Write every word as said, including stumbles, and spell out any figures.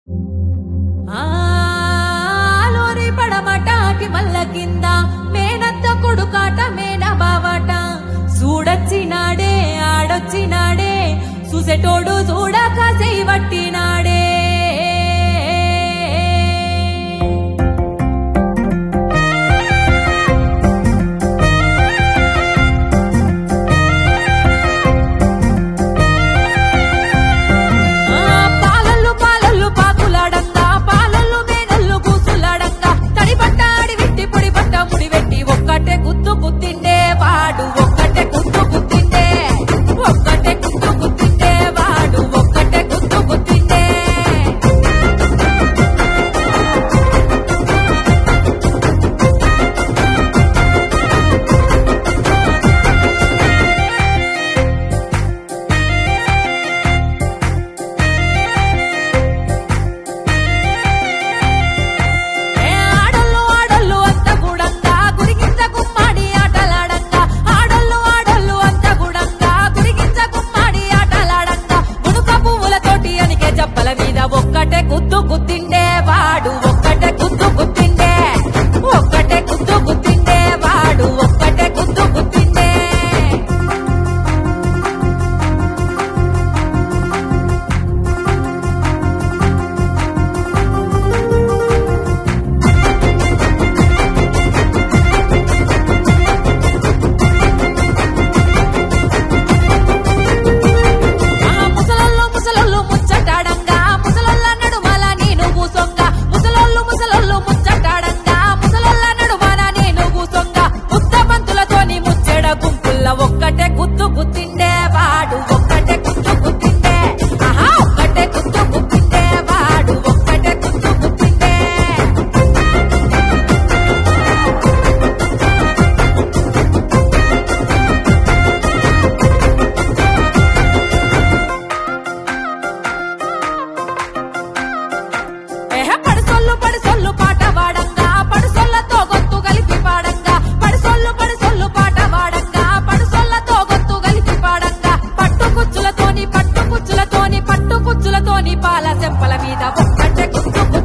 ఆలోరి పడమటాటి మల్ల కింద మేనత్త కొడుకాట మేన బావట చూడొచ్చినాడే ఆడొచ్చినాడే చూసేటోడు చూడక చేయబట్టినాడే ఒక్కటే గుద్దు గుద్దిండే వాడు ఒక్కటే గుద్దు గుద్దిండే ఒక్కటే గుద్దు గుద్దిండే వాడు ఒక్కటే గుద్దు గుద్దిండే ముసలల్లో ముసలల్లో ముచ్చటాడంగా ఒక్కటే గుద్దు గుద్దిండే వాడు ఒక్కటే గుద్దు గుద్దిండే ఆహా ఒక్కటే గుద్దు గుద్దిండే వాడు ఒక్కటే గుద్దు గుద్దిండే ఏహ పడిసొల్లు పడిసొల్లు పాట వాడంగా పడిసొల్లతో గొంతు కలిపి పాడంగా పడిసొల్లు పడిసొల్లు పాట వాడంగా పడిసొల్లతో గొంతు కలిపి పాడంగా పట్టు కుచ్చులతోని పట్టు కుచ్చులతోని పట్టు కుచ్చులతోని పాల చెంపల మీద ఒక్కటే గుద్దు